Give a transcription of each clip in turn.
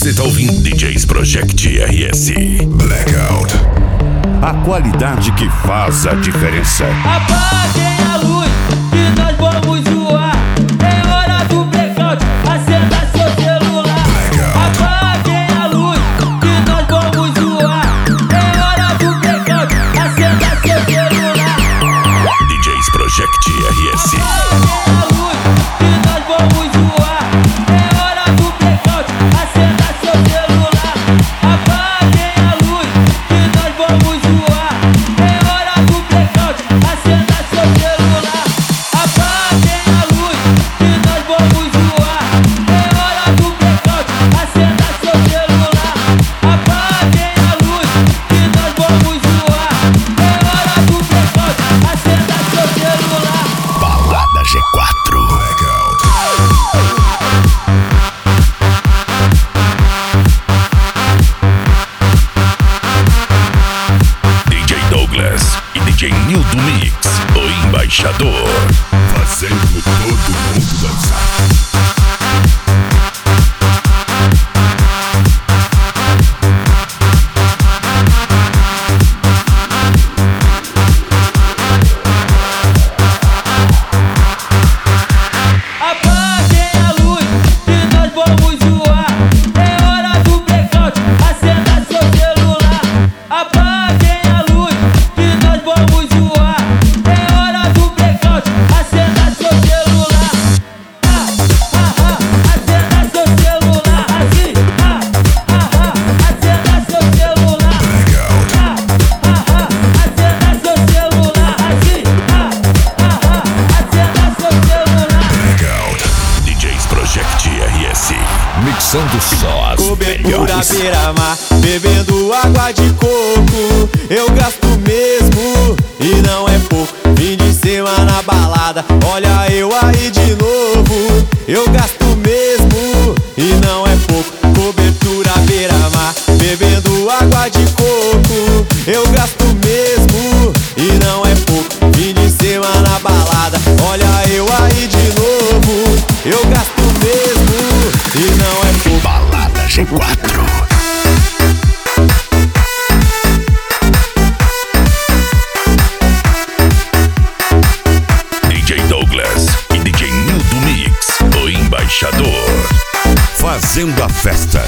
Você tá ouvindo DJs Project RS. Blackout. A qualidade que faz a diferença. Apaguem a luz que nós vamos zoar. É hora do blackout, acenda seu celular. Apaguem a luz que nós vamos zoar. É hora do blackout, acenda seu celular. DJs Project RS. Apaguem a luz que nós vamos zoar. É hora do blackout, acenda seu celular. Apaguem a luz que nós vamos zoar. É hora do blackout, acenda seu celular. Apaguem a luz que nós vamos zoar. É hora do blackout, acenda seu celular. Apaguem a luz que nós vamos zoar. É hora do blackout, acenda seu celular. Balada G4. Blackout. DJ Douglas e DJ Nil do Mix, o embaixador. Fazendo todo mundo dançar. Apaguem a luz que nós vamos zoar. É hora do blackout, acenda seu celular. Apaguem a luz que nós vamos zoar. É hora do blackout, acenda seu celular. Acenda seu celular assim. Acenda seu celular. Acenda seu celular assim. Acenda seu celular. DJs Project RS, mixando só as Cobertura melhores. beira-mar, bebendo água de coco. Eu gasto mesmo e não é pouco. Fim de semana na balada, olha eu aí de novo. Eu gasto mesmo e não é pouco. Cobertura beira-mar, bebendo água de coco. Eu gasto mesmo e não é pouco. Fim de semana na balada, olha eu aí de novo. Eu gasto mesmo e não é pouco. Balada G4. DJ Douglas e DJ Nil do Mix, o embaixador. Fazendo a festa.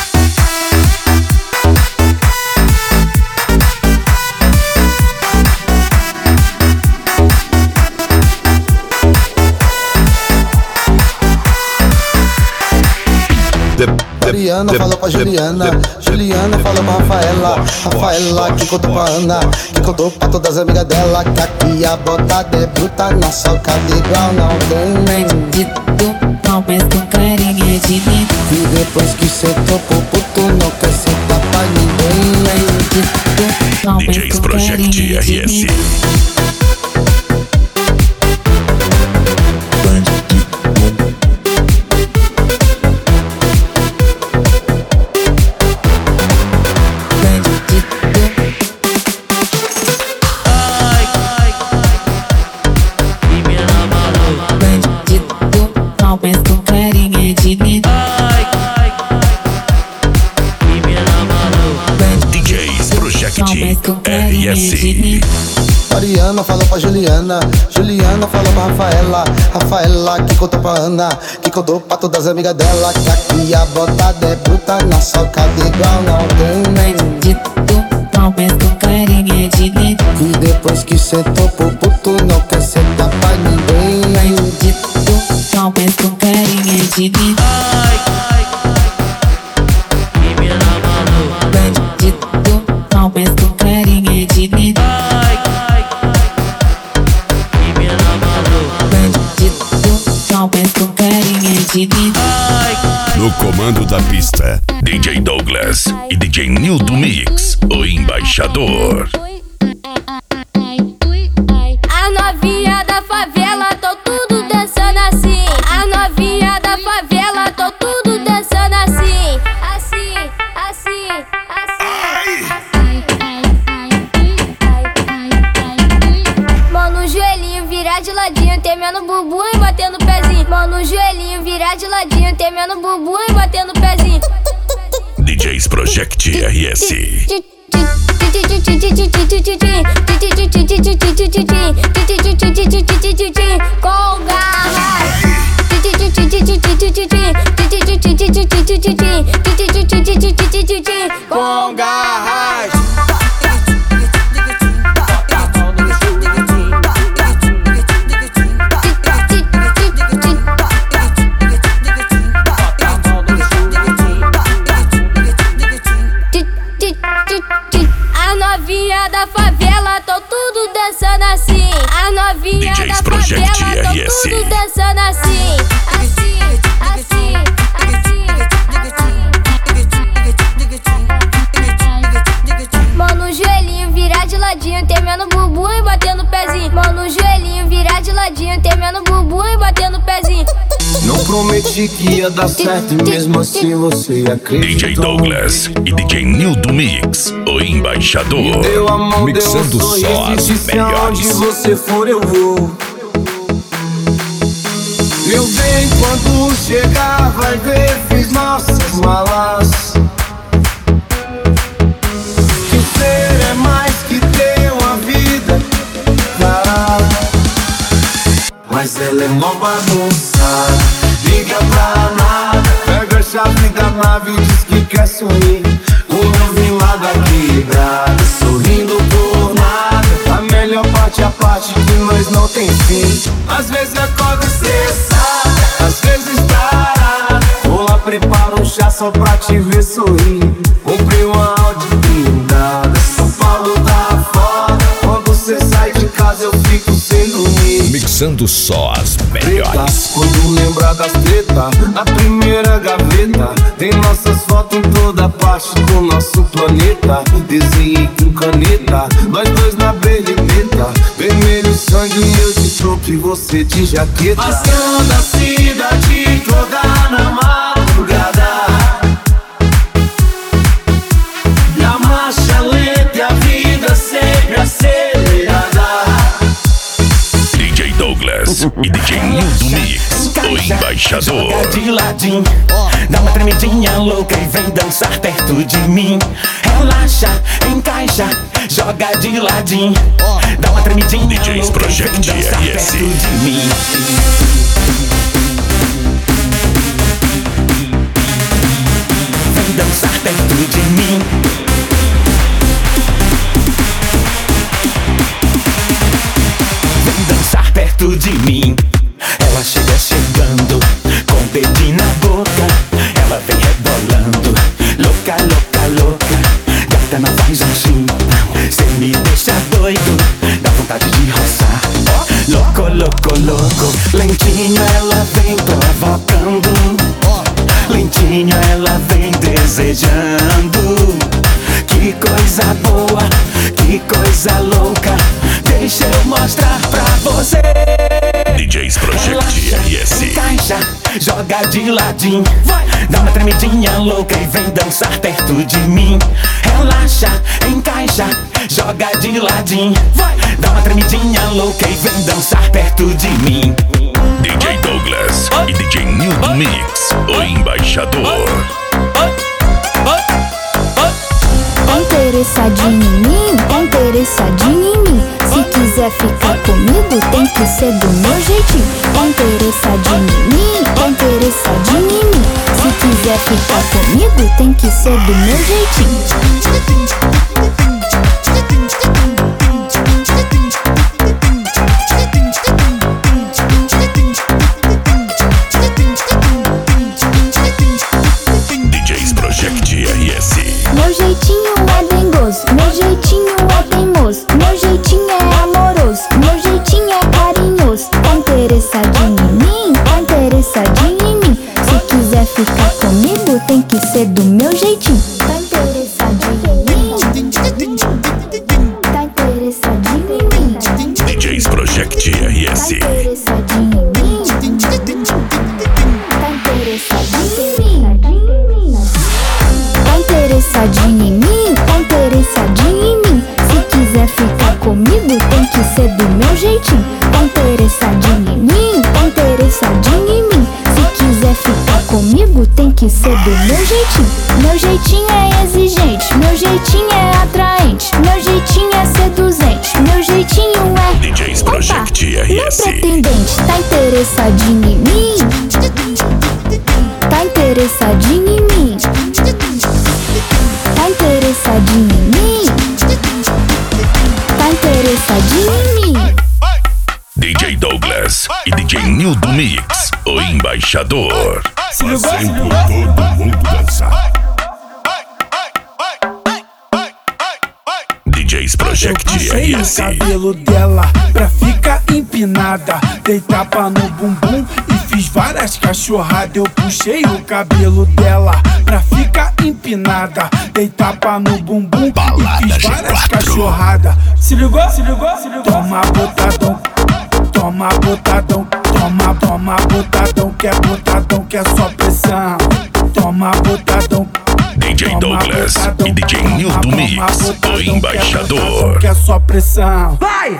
Mariana falou pra Juliana, Juliana falou pra Rafaela, Rafaela que contou pra Ana, que contou pra todas as amigas dela, que aqui a botada é bruta, na socada igual não tem. Bandido, não pensa com carinha de mim. E depois que cê tocou puto, não quer sentar pra ninguém. Bandido, não pensa DJs com Project carinha de mim. RS. Não pensa com carinha de mim. DJs Project Não pensa com carinha de mim. RS. Mariana falou pra Juliana, Juliana falou pra Rafaela, Rafaela que contou pra Ana, que contou pra todas as amigas dela, que aqui a botada é bruta, na socada igual não tem. Bandido, não pensa com carinha de mim. E depois que cê tocou puto, não quer sentar pra ninguém. Bandido, não pensa com carinha de mim. Bandido, não pensa com carinha de mim. Bandido, não pensa com carinha de mim. No comando da pista, DJ Douglas e DJ Nil do Mix, o embaixador. A novinha da favela, tô tudo dançando assim. A novinha da favela, tô tudo dançando assim. Assim, assim, assim. Mão no joelhinho, virar de ladinho, temendo bumbum e batendo pezinho. Mão no joelhinho, virar de ladinho, temendo bumbum e batendo pezinho. DJs Project RS. Com garras. Com garras. As novinha da favela tão tudo dançando assim. As novinha DJs da Project favela tão RS. tudo dançando assim. Assim, assim, assim. Mão no joelhinho, virar de ladinho, temendo bumbum e batendo pezinho. Mão no joelhinho, virar de ladinho, temendo bumbum e batendo pezinho. Não prometi que ia dar certo e mesmo assim você acreditou. DJ Douglas e DJ Nil do Mix, o embaixador. Deu a mão, Mixando deu um sorriso só e as disse aonde melhores. você for eu vou. Meu bem, quando chegar vai ver, fiz nossas malas. Que ser é mais que ter uma vida, mas ela é mó bagunçada, liga pra nada. Pega a chave da nave e diz que quer sumir. Como eu vim lá da quebrada, sorrindo por nada. A melhor parte é a parte que nós não tem fim. Às vezes acordo estressada, às vezes parada. Vou lá, preparo um chá só pra te ver sorrir. Comprei uma Audi blindada, São Paulo tá foda. Quando cê sai de casa eu fico sem dormir. Mixando só as melhores. Quando lembrar das treta, na primeira gaveta tem nossas fotos em toda parte do nosso planeta. Desenhei com caneta, nós dois na belimeta. Vermelho sangue, eu de troco e você de jaqueta. Passando a cidade toda na madrugada. E a marcha lenta e a vida sempre acelerada. DJ Douglas e DJ Nil do Mix, o embaixador. Joga de ladinho, dá uma tremidinha louca e vem dançar perto de mim. Relaxa, encaixa, joga de ladinho, dá uma tremidinha DJs louca e vem Project dançar RS. perto de mim. Vem dançar perto de mim. Vem dançar perto de mim. Ela chega chegando, com o dedinho na boca. Ela vem rebolando, louca, louca, louca. Gata na faz assim, cê me deixa doido, dá vontade de roçar. Louco, louco, louco. Lentinho ela vem provocando, lentinho ela vem desejando. Que coisa boa, que coisa louca. Deixa eu mostrar pra você. DJs Project RS. Encaixa, joga de ladinho, dá uma tremidinha louca e vem dançar perto de mim. Relaxa, encaixa, joga de ladinho, dá uma tremidinha louca e vem dançar perto de mim. DJ Douglas e DJ Nil do Mix, o embaixador. Tá interessadinho em mim? Tá interessadinho em mim? Se quiser ficar comigo, tem que ser do meu jeitinho. Tá interessadinho em mim? Tá interessadinho em mim? Se quiser ficar comigo, tem que ser do meu jeitinho. DJs Project RS. Meu jeitinho é dengoso, meu jeitinho é teimoso, meu jeitinho é amoroso, meu jeitinho é carinhoso. Tá interessadinho em mim? Tá interessadinho em mim? Se quiser ficar comigo, tem que ser do meu jeitinho. Tá interessadinho em mim? Tá interessadinho em mim? DJs Project Tá RS. interessadinho em mim? Tá interessadinho em mim? Tá interessadinho em mim? Tá interessadinho em mim? Se quiser ficar comigo, tem que ser do meu jeitinho. Tá interessadinho em mim? Tá interessadinho em mim? Se quiser ficar comigo, tem que ser do meu jeitinho. Meu jeitinho é jeitinho é atraente, meu jeitinho é seduzente, meu jeitinho é DJs Project Meu RS. pretendente tá interessadinho em mim? Tá interessadinho em mim? Tá interessadinho em mim? Tá interessadinho em mim? DJ Douglas e DJ Nil do Mix, o embaixador. Fazendo todo mundo dançar. DJs Project Puxei o RS. cabelo dela pra ficar empinada, dei tapa no bumbum e fiz várias cachorradas. Eu puxei o cabelo dela pra ficar empinada, dei tapa no bumbum e fiz várias cachorradas. Se ligou? Se ligou? Se ligou? Toma botadão, toma botadão, toma botadão, que é só pressão. Toma botadão, DJ Douglas e DJ Nil do Mix, o embaixador. que é só pressão. Vai!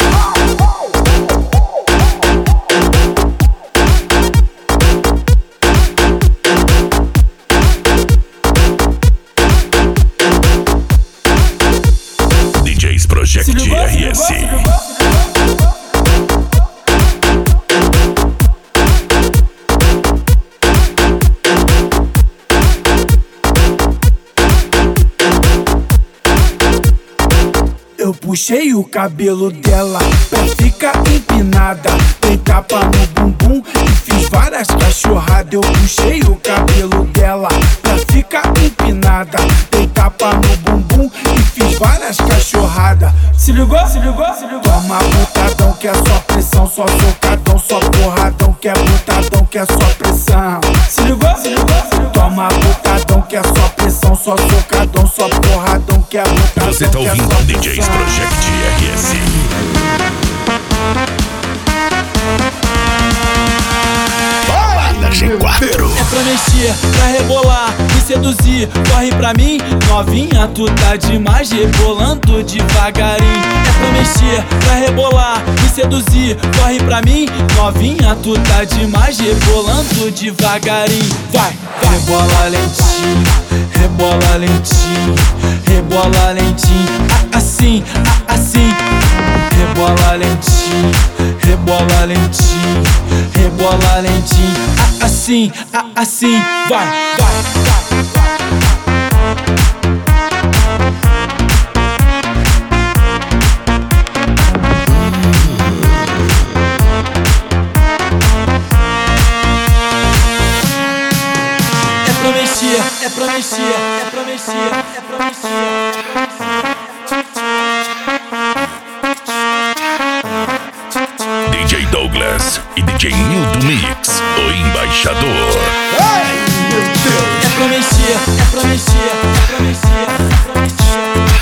DJs Project RS. Eu puxei o cabelo dela pra ficar empinada, dei tapa no bumbum e fiz várias cachorradas. Eu puxei o cabelo dela pra ficar empinada, dei tapa no bumbum e fiz várias cachorradas. Se ligou? Se ligou? Se ligou? Toma botadão, que é só pressão, só socadão, só porradão, que é botadão, que é só pressão. Se ligou? Se ligou? Se ligou? Toma botadão, que é só pressão, só socadão, só porradão, que é botadão. Você tá ouvindo DJs Project RS. Balada G4. É pra mexer, pra rebolar, me seduzir, corre pra mim, novinha, tu tá demais, rebolando devagarinho. É pra mexer, pra rebolar, me seduzir, corre pra mim, novinha, tu tá demais, rebolando devagarinho. Vai, vai. Rebola lentinho, rebola lentinho, rebola lentinho, assim, assim. Rebola lentinho, rebola lentinho, rebola lentinho, assim, assim. Vai, vai, vai, vai. É pra mexer, é pra mexer, é pra mexer, é pra mexer. DJ Douglas e DJ Nil do Mix, o embaixador. É pra mexer, é pra mexer, é pra mexer, é pra mexer.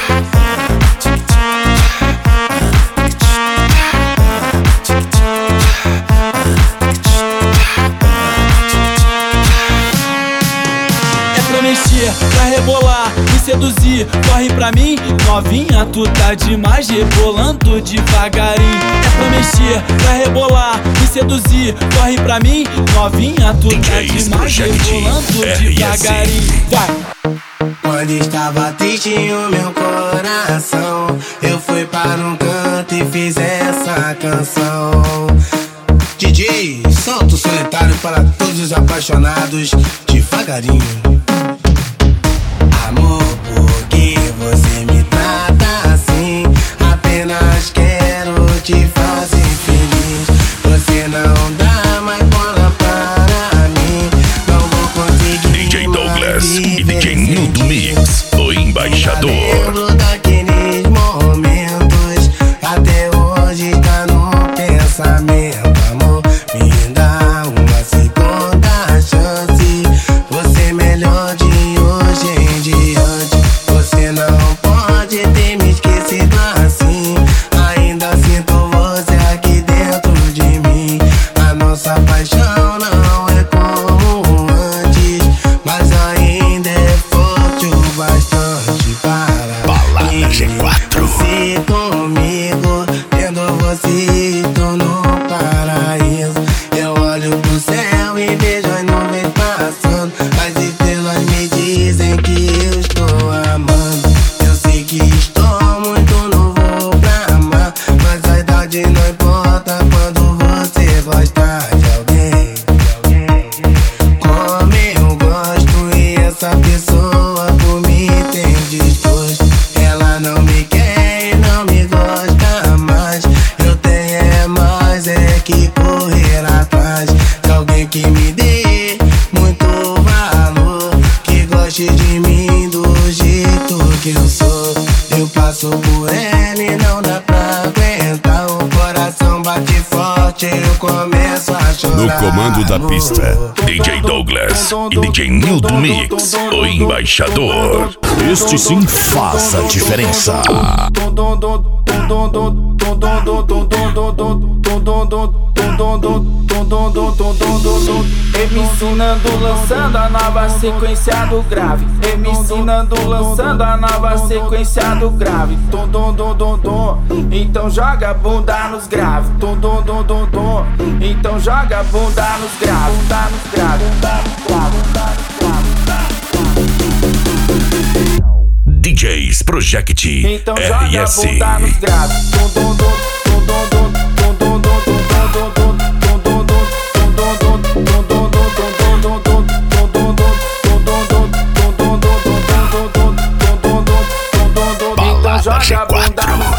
É pra mexer, pra rebolar, me seduzir, corre pra mim, novinha, tu tá demais, rebolando devagarinho. É pra mexer, pra rebolar, me seduzir, corre pra mim, novinha, tu tá DJs demais, Project rebolando RS. devagarinho. Vai! Quando estava triste o meu coração, eu fui para um canto e fiz essa canção. DJ, solta o solitário para todos os apaixonados devagarinho. Amor, por que você me trata assim? Apenas quero te fazer feliz. Você não dá mais bola para mim. Não vou conseguir. DJ Douglas e DJ Nil do Mix, o embaixador. Lembro daqueles momentos, até hoje tá no pensamento. Amor, me dá uma segunda chance. Você melhor goste de mim do jeito que eu sou. Eu passo por ela e não dá pra aguentar. O coração bate forte, eu começo a chorar. No comando da pista, DJ Douglas e DJ Nildo Mix, o embaixador. Este sim faz a diferença. MC Nando lançando a nova sequência do grave. MC Nando lançando a nova sequência do grave. Então joga a bunda nos graves. Então joga a bunda nos graves. DJs Project então joga a RS. bunda nos graves. Balada G4.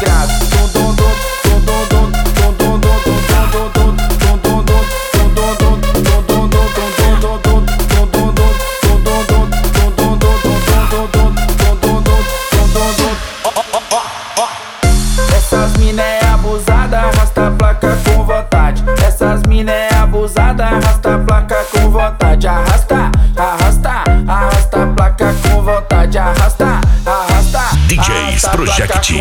Essas mina é abusada, arrasta a placa com vontade. Essas mina é abusada, arrasta a placa com vontade. Arrasta, arrasta, arrasta a placa com vontade. Arrasta, arrasta. DJs Project RS.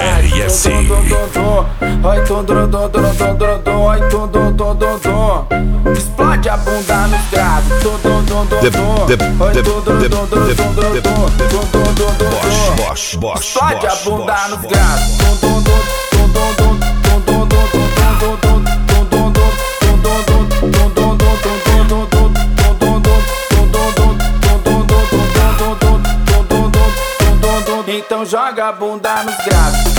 Explode a bunda nos graves. Explode a bunda nos graves. Então joga a bunda nos graves.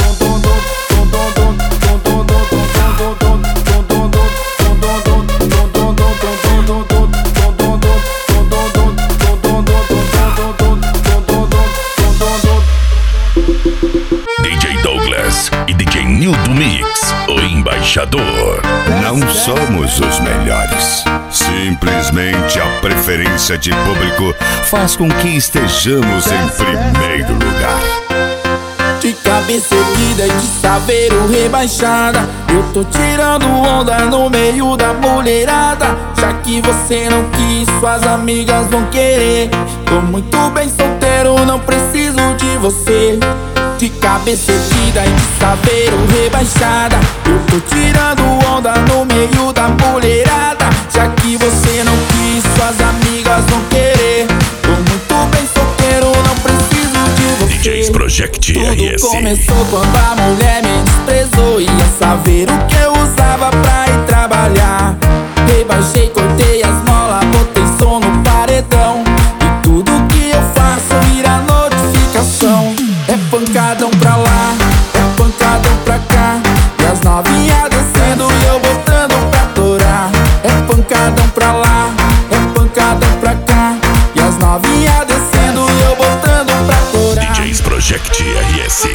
DJ Douglas e DJ Nildo Mix, o embaixador. Não somos os melhores. Simplesmente a preferência de público faz com que estejamos em primeiro lugar. De cabeça erguida e de saveiro rebaixada, eu tô tirando onda no meio da mulherada. Já que você não quis, suas amigas vão querer. Tô muito bem solteiro, não preciso de você. De cabeça erguida e de saveiro rebaixada, eu tô tirando onda no meio da mulherada. Já que você não quis, suas amigas vão querer. Tô muito bem solteiro, não preciso de você. DJs Project RS. Tudo começou quando a mulher me desprezou. Ia saber o que eu usava pra ir trabalhar. Rebaixei, cortei as molas, botei som no paredão. E tudo que eu faço vira notificação. É pancadão pra lá, é pancadão pra cá. E as novinhas descendo e eu botando pra torar. É pancadão pra lá, é pancadão pra cá. E as novinhas descendo e eu botando pra torar. DJs Project RS.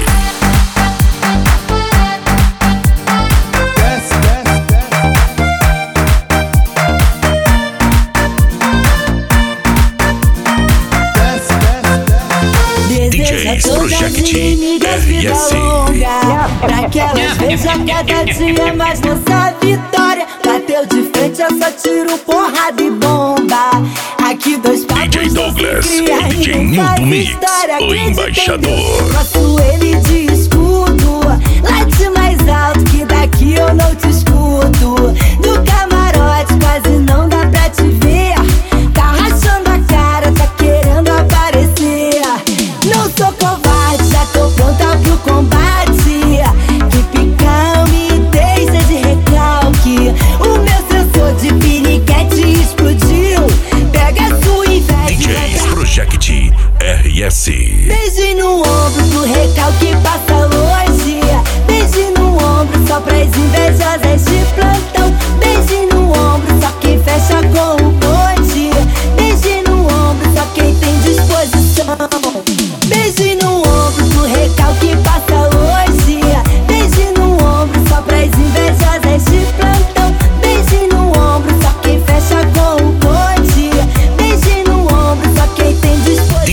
DJs Project RS. Pra que elas vejam cada dia mais nossa vitória. Bateu de frente, eu só tiro porrada e bomba. Aqui dois papos DJ Douglas e DJ Nildo Mix, o embaixador. Faço ele de escudo, late mais alto que daqui eu não te escuto. No camarote quase não dá pra te ver. Tá rachando a cara, tá querendo aparecer. Não sou covarde, já tô pronta pro combate. Que picão me deixa de recalque. O meu sensor de piriguete explodiu. Pega a sua inveja. DJs Project RS. Beijo no ombro pro recalque passa longe. Beijo no ombro só pras invejosas de plantão. Beijo no ombro só quem fecha com o bonde. Beijo no ombro só quem tem disposição. Beijo no ombro pro recalque passa longe. Beijo no ombro só pras invejosas de plantão. Beijo no ombro só quem fecha com o bonde. Beijo no ombro só quem tem disposição.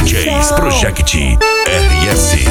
Project RS.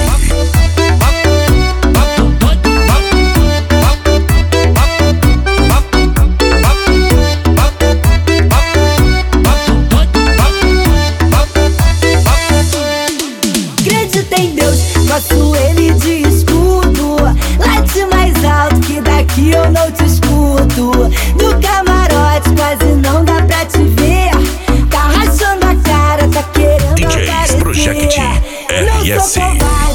Acredita em Deus, faço ele de escudo. Late mais alto que daqui eu não te escuto. No camarote quase não dá pra te ver. Tá rachando a cara, tá querendo DJs Project RS.